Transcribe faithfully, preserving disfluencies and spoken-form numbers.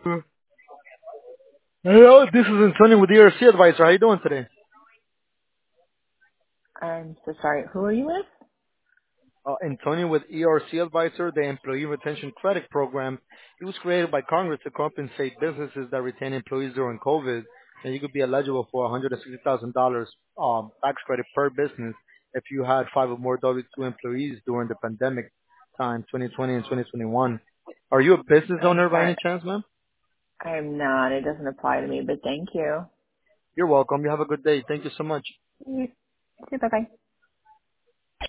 Hello, this is Antonio with E R C Advisor. How you doing today? I'm so sorry. Who are you with? Uh, Antonio with E R C Advisor, the Employee Retention Credit Program. It was created by Congress to compensate businesses that retain employees during COVID, and you could be eligible for one hundred sixty thousand dollars um, tax credit per business if you had five or more W two employees during the pandemic time, twenty twenty and twenty twenty-one. Are you a business I'm owner by sorry. any chance, ma'am? I'm not. It doesn't apply to me, but thank you. You're welcome. You have a good day. Thank you so much. You too. Bye-bye.